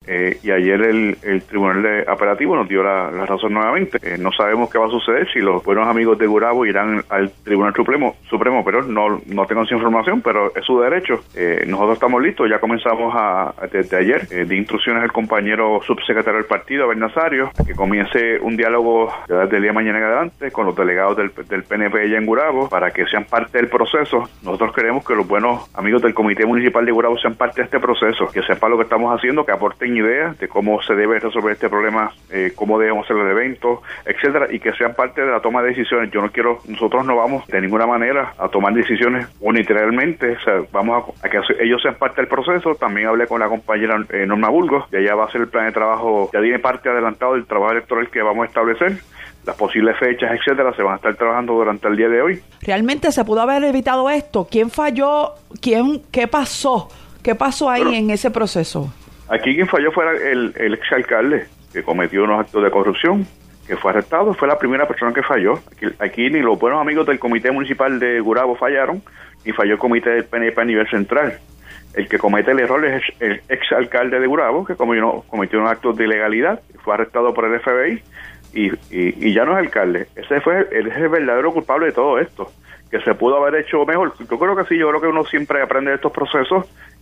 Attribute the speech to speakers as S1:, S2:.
S1: y ayer el Tribunal de Apelativo nos dio la razón nuevamente. No sabemos qué va a suceder, si los buenos amigos de Gurabo irán al Tribunal Supremo, pero no tengo esa información, pero es su derecho. Nosotros estamos listos, ya comenzamos desde ayer, de instrucciones al compañero subsecretario del partido, Abel Nazario, que comience un diálogo desde el día de mañana en adelante con los delegados del PNP allá en Gurabo, para que sean parte del proceso. Nosotros queremos que los buenos amigos del Comité Municipal de Gurabo sean parte de este proceso, que sepan lo que estamos haciendo, que aporten ideas de cómo se debe resolver este problema, cómo debemos hacer el evento, etcétera, y que sean parte de la toma de decisiones. Nosotros no vamos de ninguna manera a tomar decisiones unilateralmente, o sea, vamos a que ellos sean parte del proceso. También hablé con la compañera Norma Burgos, y ella va a hacer el plan de trabajo, ya tiene parte adelantado del trabajo electoral que vamos a establecer. Las posibles fechas, etcétera, se van a estar trabajando durante el día de hoy.
S2: ¿Realmente se pudo haber evitado esto? ¿Quién falló? ¿Qué pasó? ¿Qué pasó ahí en ese proceso?
S1: Aquí quien falló fue el exalcalde, que cometió unos actos de corrupción, que fue arrestado. Fue la primera persona que falló. Aquí ni los buenos amigos del Comité Municipal de Gurabo fallaron, ni falló el Comité del PNP a nivel central. El que comete el error es el exalcalde de Gurabo, que cometió unos actos de ilegalidad, fue arrestado por el FBI, y ya no es alcalde. Él es el verdadero culpable de todo esto. Que se pudo haber hecho mejor. Yo creo que sí, yo creo que uno siempre aprende de estos procesos